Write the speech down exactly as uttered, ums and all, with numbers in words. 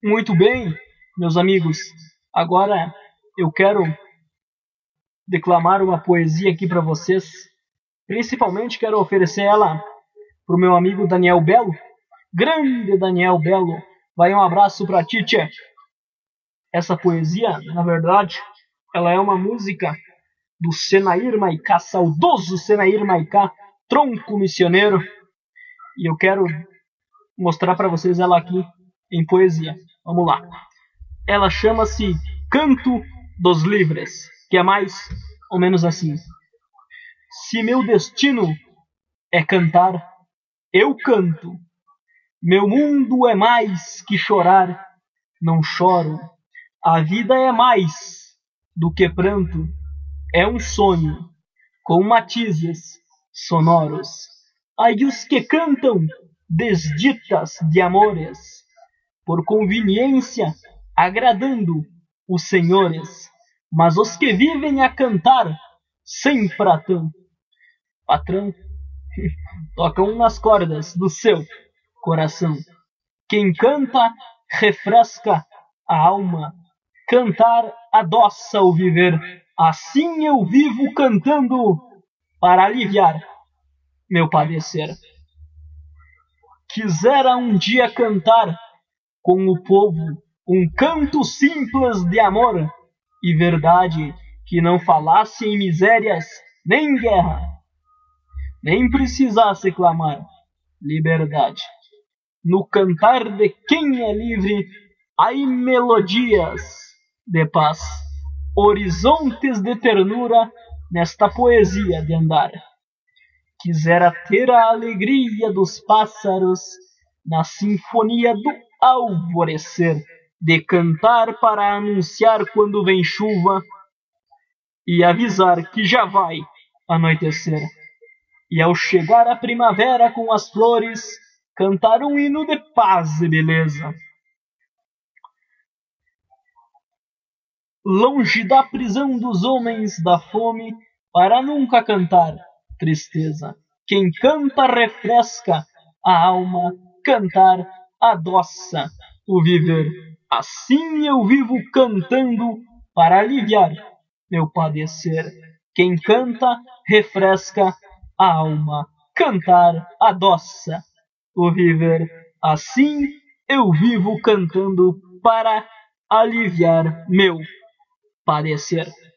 Muito bem, meus amigos. Agora eu quero declamar uma poesia aqui para vocês. Principalmente quero oferecer ela para o meu amigo Daniel Belo. Grande Daniel Belo. Vai um abraço para ti, tchê. Essa poesia, na verdade, ela é uma música do Senair Maicá, saudoso Senair Maicá, tronco missioneiro. E eu quero mostrar para vocês ela aqui em poesia. Vamos lá. Ela chama-se Canto dos Livres, que é mais ou menos assim. Se meu destino é cantar, eu canto. Meu mundo é mais que chorar, não choro. A vida é mais do que pranto, é um sonho, com matizes sonoros. Ai os que cantam desditas de amores, por conveniência, agradando os senhores, mas os que vivem a cantar sem patrão, patrão, tocam nas cordas do seu coração. Quem canta refresca a alma, cantar adoça o viver. Assim eu vivo cantando para aliviar meu padecer. Quisera um dia cantar com o povo um canto simples de amor e verdade, que não falasse em misérias nem guerra, nem precisasse clamar liberdade. No cantar de quem é livre há melodias de paz, horizontes de ternura nesta poesia de andar. Quisera ter a alegria dos pássaros na sinfonia do alvorecer, de cantar para anunciar quando vem chuva e avisar que já vai anoitecer. E ao chegar a primavera com as flores, cantar um hino de paz e beleza. Longe da prisão dos homens da fome, para nunca cantar tristeza. Quem canta refresca a alma, cantar adoça o viver. Assim eu vivo cantando para aliviar meu padecer. Quem canta refresca a alma, cantar adoça o viver. Assim eu vivo cantando para aliviar meu padecer.